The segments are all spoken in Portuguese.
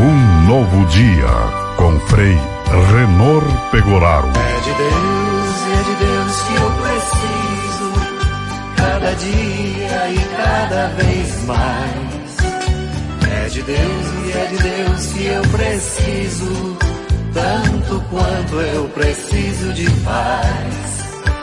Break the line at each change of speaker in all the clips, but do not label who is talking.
Um novo dia com Frei Renor Pegoraro.
É de Deus que eu preciso, cada dia e cada vez mais. É de Deus que eu preciso, tanto quanto eu preciso de paz.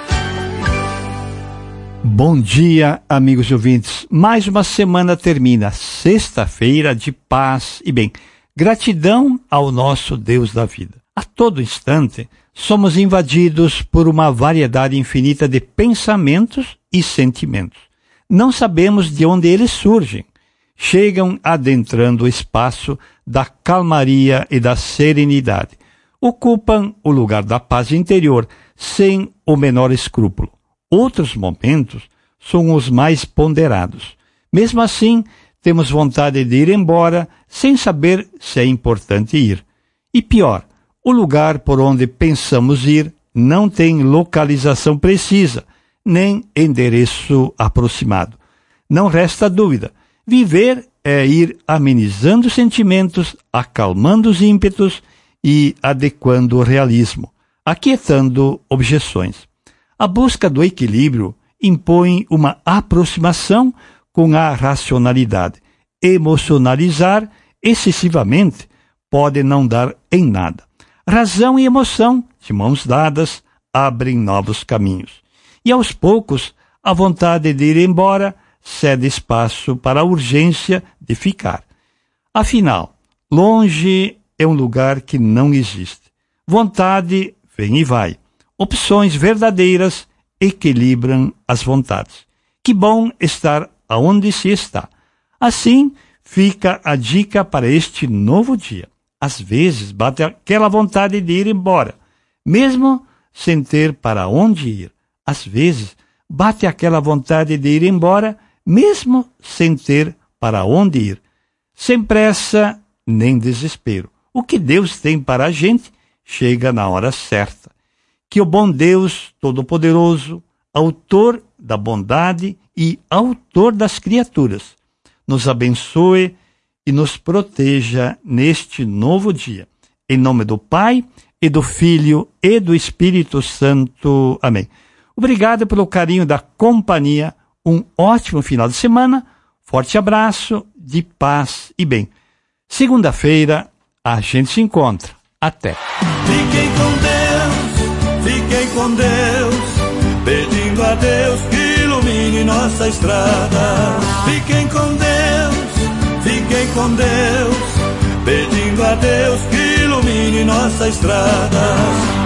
Bom dia, amigos ouvintes. Mais uma semana termina, sexta-feira de paz e bem. Gratidão ao nosso Deus da vida. A todo instante, somos invadidos por uma variedade infinita de pensamentos e sentimentos. Não sabemos de onde eles surgem. Chegam adentrando o espaço da calmaria e da serenidade. Ocupam o lugar da paz interior, sem o menor escrúpulo. Outros momentos são os mais ponderados. Mesmo assim, temos vontade de ir embora sem saber se é importante ir. E pior, o lugar por onde pensamos ir não tem localização precisa, nem endereço aproximado. Não resta dúvida. Viver é ir amenizando sentimentos, acalmando os ímpetos e adequando o realismo, aquietando objeções. A busca do equilíbrio impõe uma aproximação com a racionalidade. Emocionalizar excessivamente pode não dar em nada. Razão e emoção, de mãos dadas, abrem novos caminhos. E aos poucos, a vontade de ir embora cede espaço para a urgência de ficar. Afinal, longe é um lugar que não existe. Vontade vem e vai. Opções verdadeiras equilibram as vontades. Que bom estar aonde se está. Assim, fica a dica para este novo dia. Às vezes, bate aquela vontade de ir embora, mesmo sem ter para onde ir. Às vezes, bate aquela vontade de ir embora, mesmo sem ter para onde ir. Sem pressa, nem desespero. O que Deus tem para a gente chega na hora certa. Que o bom Deus Todo-Poderoso, autor da bondade e autor das criaturas, nos abençoe e nos proteja neste novo dia. Em nome do Pai, e do Filho, e do Espírito Santo. Amém. Obrigado pelo carinho da companhia. Um ótimo final de semana. Forte abraço, de paz e bem. Segunda-feira, a gente se encontra. Até.
Fiquem com Deus, pedindo a Deus que ilumine nossa estrada. Fiquem com Deus, pedindo a Deus que ilumine nossa estrada.